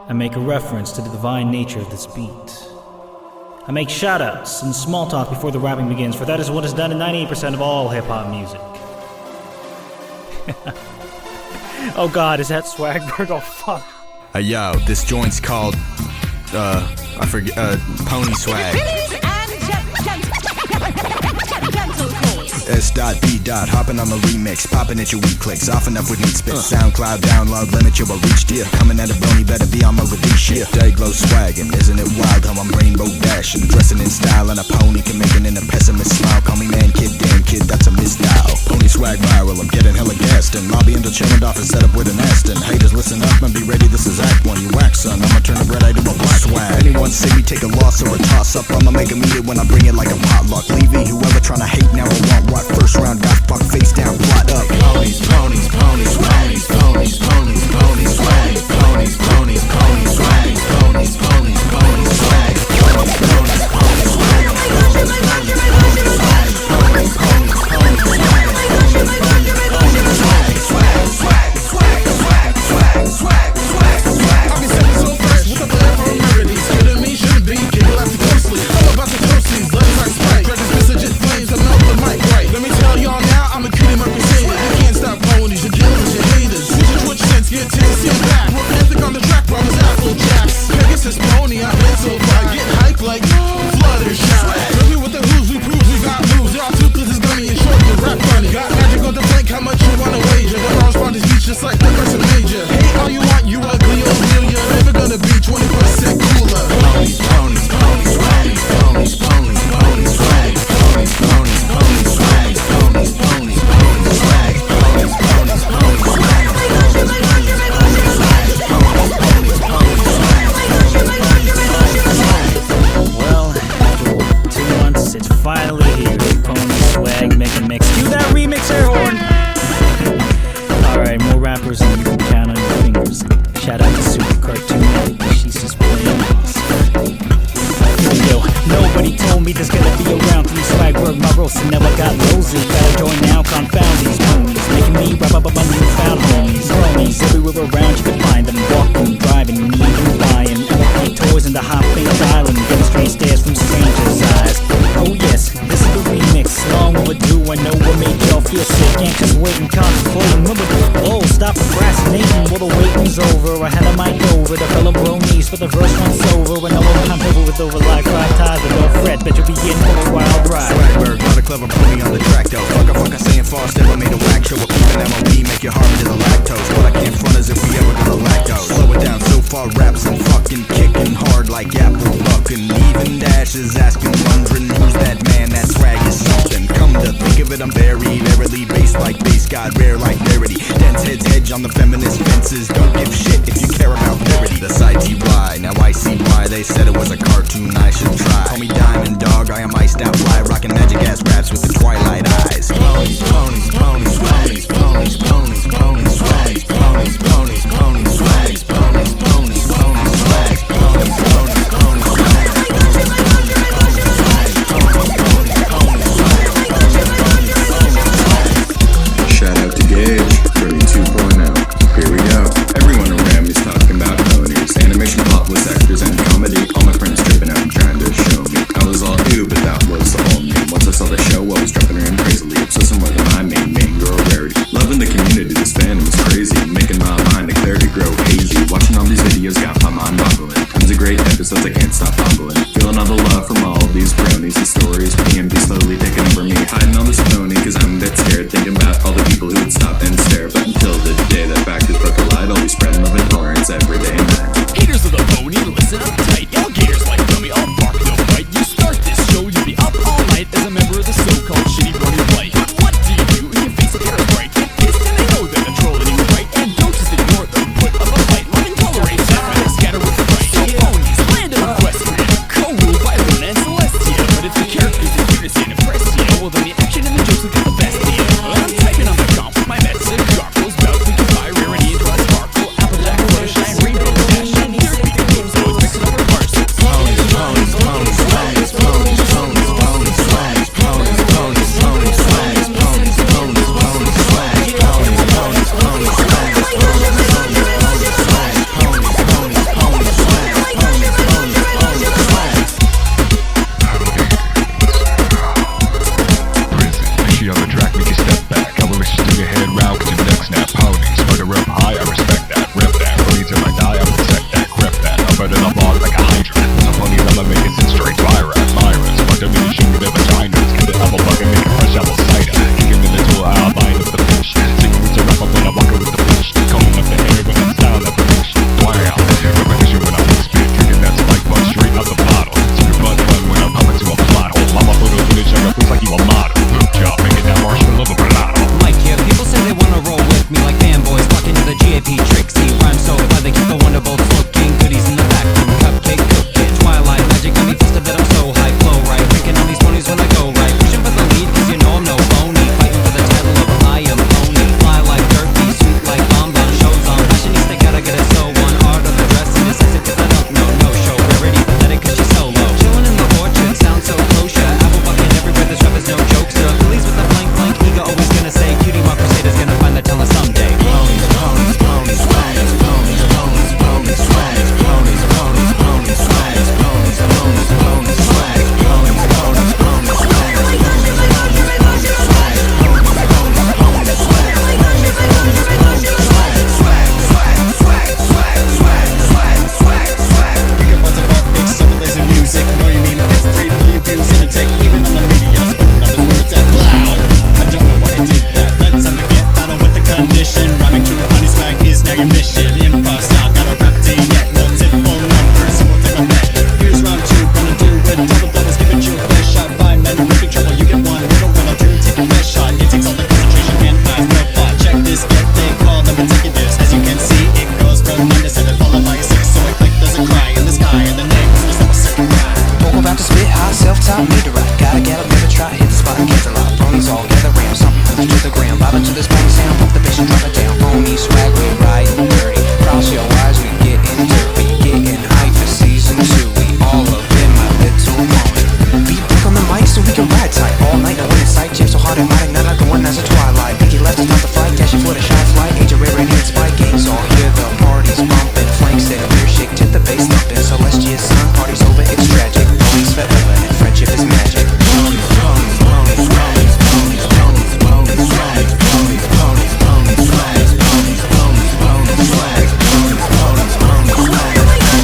I make a reference to the divine nature of this beat. I make shoutouts and small talk before the rapping begins, for that is what is done in 98% of all hip-hop music. Oh god, is that Swagberg? Oh fuck. Yo, this joint's called, I forget, Pony Swag. S.B. Hopping on the remix, popping at your weak clicks, off enough with neat spit. SoundCloud download, limit your reach, dear. Coming at a brony, better be on my release shit. Day-glow swaggin', isn't it wild how I'm rainbow dashing? Dressing in style and a pony can make an inner pessimist smile. Call me man, kid, damn kid, that's a misdial. Pony swag viral, I'm getting hella gassed in. Lobby until chillin' off and set up with an Aston. Haters listen up and be ready, this is Act 1. You whack son, I'ma turn a red eye to a black swag. Anyone say me take a loss or a toss up, I'ma make 'em eat it when I bring it like a potluck. Levy, whoever tryna hate now or want what. First round got fuck face down, plot up. Ponies, ponies, ponies, ponies, ponies, ponies, ponies, swag. Ponies, ponies, ponies, swag. Ponies, ponies, ponies, swag. Ponies, ponies, ponies, swag. Ponies, ponies, ponies, swag. Ponies, ponies, ponies, swag. Ponies, ponies, ponies, swag. Swag, swag, swag, swag, swag, swag, swag, swag. I'll be stepping so fresh with a plan for remedies. Good me, shouldn't be, giggle after closely. All about the toasties, let it rock spike. Dredges messages, flames, I melt the mic right. Let me tell y'all now, I'm a cutie Mercedes. You can't stop ponies, you're killing your haters. Switch sense, get tipsy and back. Romantic on the track, promise Apple Jacks. Pegasus pony, I've been so far. Get hype like Fluttershy. Tell me what the who's, we prove we got moves. Y'all toothless is gummy and short, but rap funny. Got magic on the flank, how much you wanna wager? When I respond to speech just like the person major. Hate all you want, you ugly or real. You're never gonna be 20% cooler. Ponies, ponies, ponies, swag. Ponies, ponies, ponies, swag. Ponies, ponies, ponies, swag. Ponies, ponies, ponies, swag. Ponies, ponies, ponies, swag. Ponies, ponies, ponies, swag. Ponies, ponies, ponies, swag. Well, after 2 months, it's finally here. Pony Swag, make a mix. Cue that remix air horn! Alright, more rappers than you can count on your fingers. Shout out to Super Cartoon, she's just playing us. Yo, nobody told me there's gonna be around 3 Swagberg, my roast never got rosy. Gotta join now, confound these ponies. Making me rap up my newfound homies. Cronies everywhere around, you can find them walking, driving, even buying. LP toys in the hot face island, getting strange stares from strangers' eyes. Oh yes, this is the remix, long overdue. I know what made y'all feel sick, anxious, waiting, contemplating. Remember the stop procrastinating. Well, the waiting's over. I had a mic over the fellow bronies, but the verse once over. And I'm over with over like 5 times, but don't fret, bet you'll be in for a wild ride. Swagberg, not a clever pony on the track though. Fuck, saying fast, never made a whack show. Keeping MOB, make your heart to the lactose. What I can't front is if we ever gonna lactose. Slow it down so far, raps I'm fucking kicking hard like apple bucking. Even dashes asking, wondering who's that man, that swag is something. Come to think of it, I'm very verily based like base god, rare like rarity. Dense heads hedge on the feminist fences. Don't give shit if you care about purity. The side TY, now I see why they said it was a cartoon I should try. Call me Diamond Dog, I am iced out fly, rocking magic ass raps with the twilight eyes. Ponies, ponies, ponies, swags. Ponies, ponies, ponies, swags. Ponies, ponies, ponies, swags. Ponies, ponies, ponies, swags. Ponies, ponies, ponies, swags. Shout out to Gage, Bernie 2.0. Here we go. Everyone around me's talking about ponies, animation, plot, voice actors, and comedy. All my friends tripping out and trying to show me I was all new, but that was all me. Once I saw the show, I was jumping around crazily, obsessing with my main girl rarity. Loving the community, this fandom is crazy, making my mind the clarity grow hazy. Watching all these videos got my mind boggling. Tons of great episodes, I can't stop fumbling. Feeling all the love from all these bronies. The stories PMD slowly taking over me. Hiding on this pony, cause I'm a bit scared, thinking about all the people who would stop and stare. But until the day that fact is brought to light, I'll be spreading love and tolerance every day and night. Haters of the pony, listen up tight. Y'all gators like dummy, I'll bark, no fight. You start this show, you'll be up all night as a member of the so-called shitty brony flight. But what do you do when your face appears bright? Get pissed and they know that they're trolling you, right? And don't just ignore the put of a fight. Love and tolerate that when they scatter with the fright. So ponies, land of equestrian, co-ruled by Luna and Celestia. But if the characters are here to say and impress Pelagius, son, party's over, it's tragic. Ponies forever, and friendship is magic. Ponies, ponies, ponies, ponies, ponies, ponies, ponies, flags, ponies, ponies, ponies, flags, ponies, ponies, ponies, flags, ponies, ponies, ponies, flags.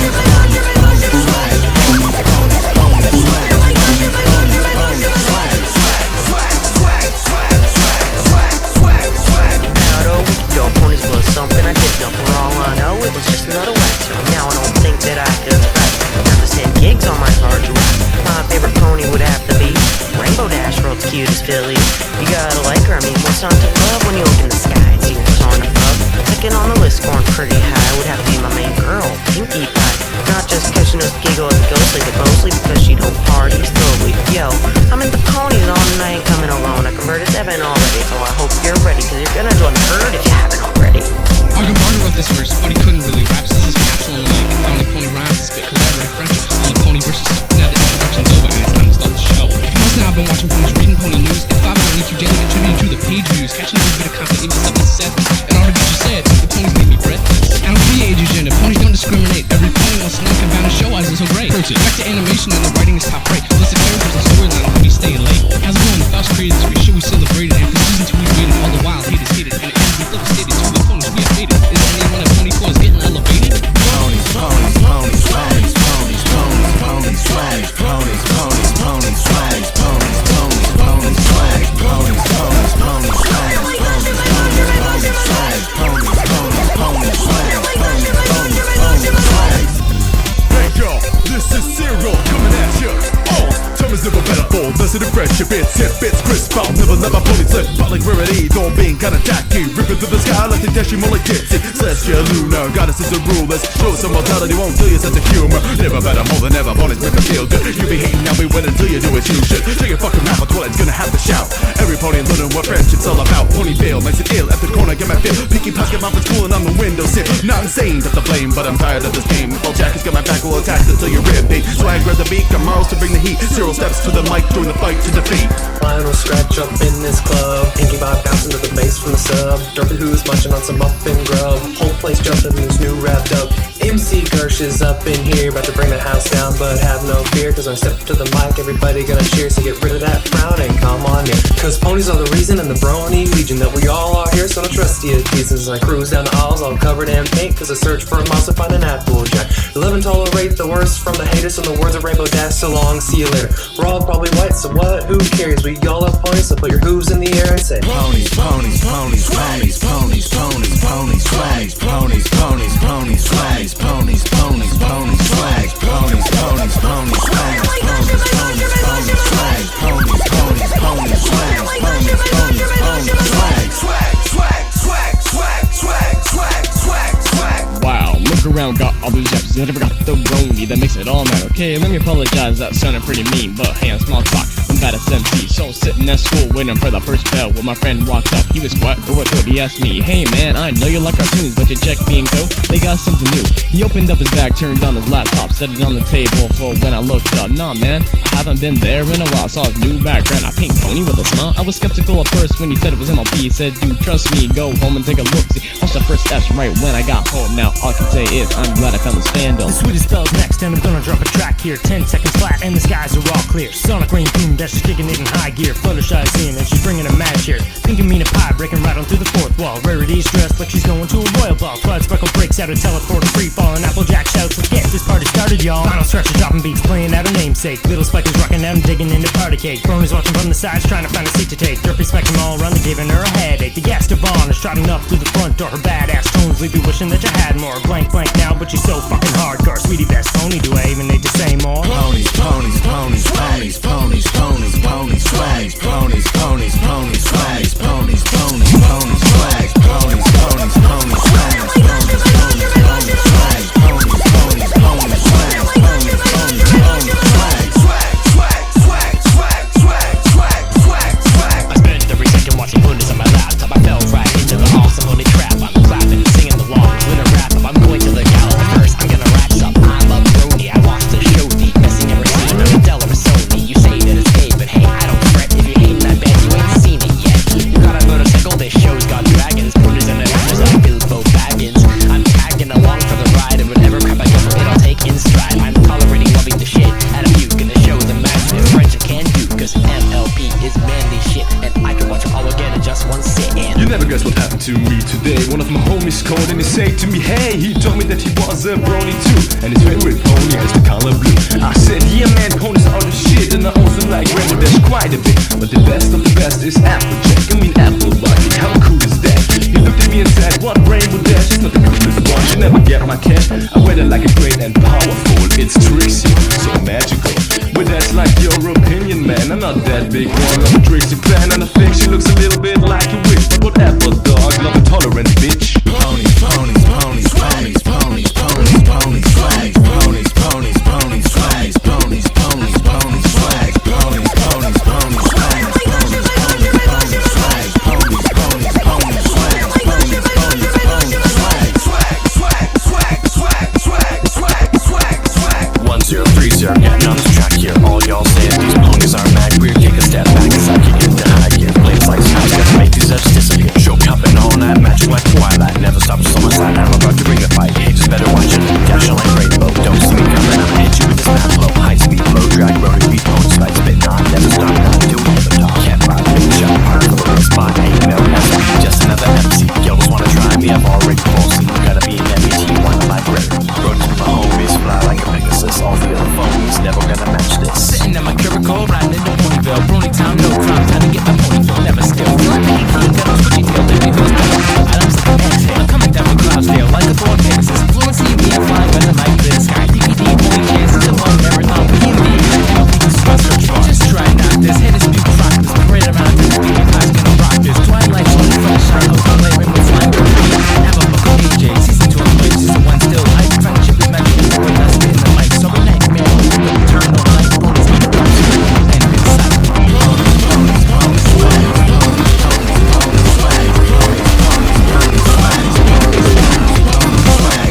Something I did know, for all I know, it was just another wax. Now I don't think that I could rap. Now there's 10 gigs on my card to rap. My favorite pony would have to be Rainbow Dash, world's cutest filly. You gotta like her, I mean, what's not to love when you look in the sky and see her tawny pup? Second on the list, scoring pretty high, would have to be my main girl, Pinkie Pie. Not just cause she knows to giggle and ghostly, but mostly because she don't party slowly. Yo, I'm into ponies all night, coming alone. I converted Evan already, so I hope you're ready, cause you're gonna join the herd if you haven't already. Argon Barton wrote this verse, but he couldn't really rap, so this is capsule on the mic. Found like pony rhymes, spit collaborative friendship. On the pony versus stuff. Now the introduction's over and it's time to start the show. If you must now, I've been watching ponies, reading pony news. If I've been EQ daily, contributing to the page views, catching every bit of content, even stuff that's said. And all the bitches said, the ponies make me breathless. I don't see age agenda, ponies don't discriminate. Every pony wants to knock and bound and show eyes is so great. Back to animation and the writing is top rate. List of characters and storyline, I'll be staying late. How's it going? The thoughts created this week, should we celebrate it? And for season 2 we waited, all the while haters hated. And it ends with devastated to the ponies we have faded. Is there anyone at pony floors getting elevated? Ponies, ponies, ponies, ponies, ponies, ponies, ponies, flags, ponies, ponies, ponies, flags, ponies, ponies, ponies, flags, ponies, ponies, ponies, flags, ponies, ponies, ponies, flags, ponies, ponies, ponies, flags, ponies, ponies, ponies, flags. Hey y'all, this is Cyril coming at ya. Oh, time is never better for listen to friendship. It's hip, it's crisp out, never let my pony slip. But like rarity, don't being kinda tacky. Ripping through the sky like the dashing mullet kids. Celestia Luna, goddess is a rulers. Show some mortality, won't tell you sense of humor. Never better, more than ever, ponies make me feel good. You be hating, now we win until you do what you should. Take your fucking mouth, it's gonna have to shout. Every pony learning what friendship's all about. Pony fail, makes it ill, at the corner, get my feel. Pinkie pocket mouth is cooling on the windowsill. Not insane, that's the blame, but I'm tired of this game. All jackets got my back, will attack until you're rib bait. So I grab the beak, I'm Miles to bring the heat. 0 steps to the mic, during the fight to defeat. Lionel scratch up in this club. Pinkie Pie bouncing to the bass from the sub. Dorothy who's munching on some muffin grub. Whole place jumping loose, new wrapped up. MC Gersh is up in here, about to bring the house down, but have no fear, cause when I step to the mic, everybody gonna cheer, so get rid of that frown and come on in. Cause ponies are the reason in the brony legion that we all are here, so don't trust you teasers. I cruise down the aisles all covered in paint, cause I search for a mouse to find an Applejack. 11 tolerate the worst from the haters, in the words of Rainbow Dash, so long, see you later. We're all probably white, so what, who cares? We all have ponies, so put your hooves in the air and say Ponies, ponies, ponies, ponies, ponies, ponies, ponies, flags, ponies, ponies, ponies, flags, ponies, ponies, ponies, flags, ponies, ponies, ponies, flags, ponies, ponies, ponies, flags, ponies, ponies, ponies, flags, ponies, ponies, ponies, flags. Swag, swag, swag, swag, swag, swag, swag, swag. Wow, look around, got all these apps, I never got the brony, that makes it all matter. Okay, let me apologize, that sounded pretty mean, but hey, I'm small talk, I'm bad as MC. So sitting at school waiting for the first bell, when my friend walked up, he was quiet, but what he asked me, hey man, I know you like cartoons, but you check me and go, they got something new. He opened up his bag, turned on his laptop, set it on the table for when I looked up. Nah man, I haven't been there in a while, saw his new background, I pink pony with a smile. I was skeptical at first when he said it was MLP, he said, dude, trust me, go home and take a look. See, watch the first steps right when I got home. Now all I can say is, I'm glad I found this fandom. The sweetest spell's next, and I'm gonna drop a track here. 10 seconds flat, and the skies are all clear. Sonic rain boom, that's just kicking it in high gear. Fluttershy's in, and she's bringing a match here. Thinking mean a pie, breaking right on through the fourth wall. Rarity's dressed like she's going to a royal ball. Cloud Sparkle breaks out a teleport, free fall, and Applejack shouts, let's get this party started, y'all. Final stretch of dropping beats, playing out her namesake. Little Spike is rocking out and digging into party cake. Brony's watching from the sides, trying to find a seat to take. Derpy smacks them all around, they're giving her a headache. The gas Devon is trotting up through the front door. Her badass tones leave you wishing that you had more. Blank now, but she's so fucking hardcore. Sweetie best pony, do I even need to say more? Ponies, ponies, ponies, ponies, ponies, ponies, ponies, flags, ponies, ponies, ponies, flags, ponies, ponies, ponies, flags, ponies, ponies, ponies, flags, ponies, ponies, ponies, flags, ponies, ponies, ponies, flags, ponies, ponies, ponies, flags. Swag, swag, swag, swag, swag, swag, swag, swag. I spend every second watching ponies on my laptop. I fell right into the awesome pony trap. I'm clapping and singing along with a rap up. I'm going to the gala first, I'm gonna rack up. I'm a brony, I watched the show, the best thing ever seen. I'm a Della Sony, you was a brony too, and his favorite pony is the color blue. I said, yeah man, ponies are the shit, and I also like Rainbow Dash quite a bit. But the best of the best is Applejack, I mean Applebot, how cool is that? He looked at me and said, what Rainbow Dash is not the coolest one, you never get my cash. I wear it like a great and powerful, it's tricksy, so magical. But that's like your opinion, man, I'm not that big one. I'm a Trixie fan, and I think she looks a little bit like a witch. But whatever, dog, love a tolerant bitch. Ponies, ponies, ponies, ponies, ponies, ponies, ponies, flags, ponies, ponies, ponies, flags, ponies, ponies, ponies, flags, ponies, ponies, ponies, flags, ponies, ponies, ponies, flags, ponies, ponies, ponies, flags, ponies, ponies, ponies, flags, swag, swag, swag, swag, swag, swag, swag, swag. 1030, getting on this track here. All y'all saying these ponies are mad queer. Take a step back as I kick into high gear. Flames like sky, gonna make these edges disappear. Show cupping on that magic like Twilight. Never stop so much that I'm about to bring the fight. Hey, just better watch it. Dashing like rainbow. Don't see me coming, I'ma hit you with this map flow. High speed, low drag, road beat, pony spike, spit on. Never stop, not do it at the top. Can't ride, big shot, hard for the spot. Ain't no nothing, just another MC. Girls wanna try me, I've already falsy. Gotta be an MET, one like Red. Road to my homies, fly like a Pegasus. All the other phonies, never gonna match this. Sitting in my cubicle, riding in the Ponyville. Brony time, no crime, time to get my Ponyville. Never still. I'm coming down from Cloudsdale like a board Pegasus. Fluency, me, I fly better like this. Sky DVD, pony chances to one marathon. Just try not this. Hit this new practice. Parade around this. Baby pie's gonna rock this. Twilight, only sunshine. Open layering with flying burpees. Have a fucking AJ. Season 2 of Blade. Season 1 still. Life friendship is magic. When I spit in the mic. Sorry, nightmare. Turn on light. Ponies eat the punch. And inside. Ponies, ponies, ponies, ponies, ponies, ponies, flags, ponies, ponies, ponies, flags, ponies, ponies, ponies, flags,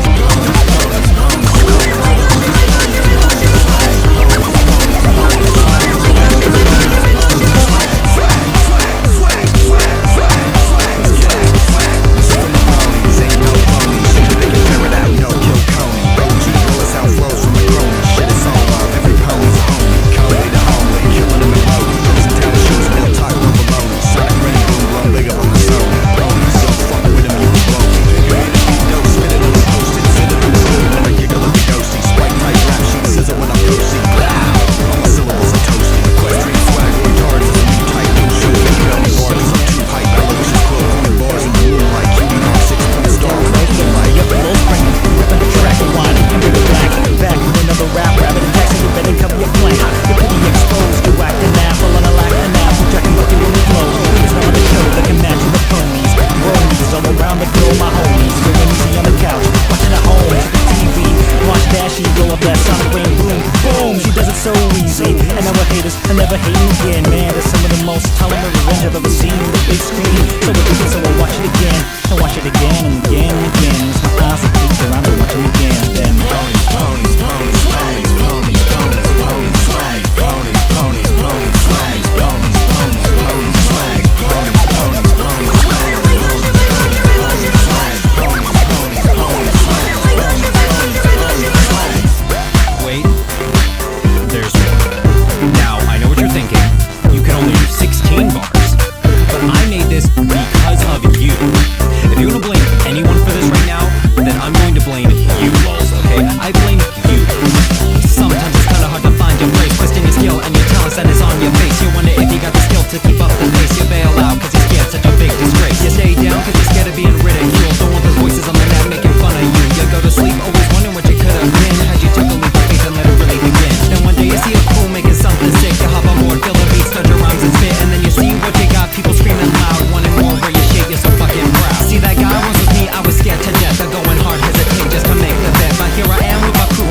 here I am with my crew.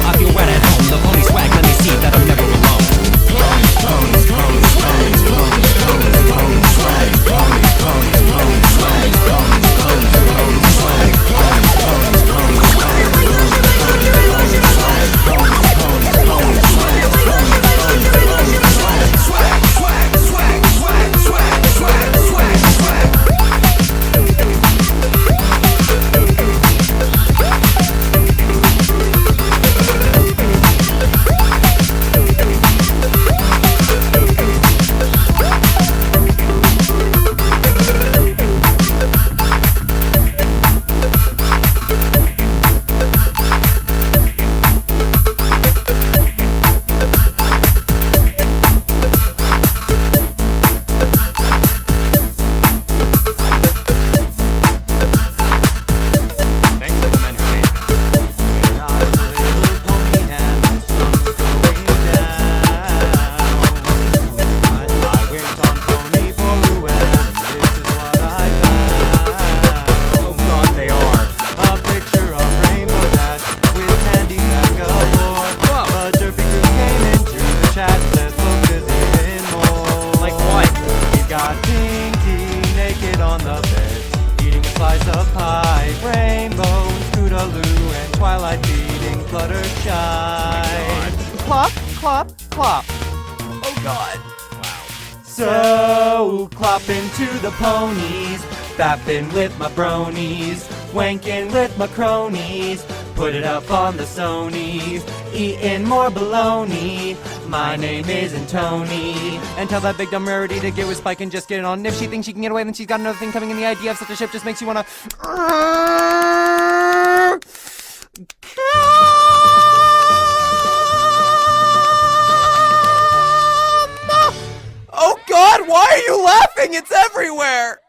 like feeding Fluttershy. Clop, clop, clop. Oh God. So, clopping to the ponies, fapping with my bronies, wanking with my cronies, put it up on the Sonys, eating more bologna. My name isn't Tony. And tell that big dumb rarity to get with Spike and just get it on. If she thinks she can get away, then she's got another thing coming, and the idea of such a ship just makes you wanna. Oh God, why are you laughing? It's everywhere!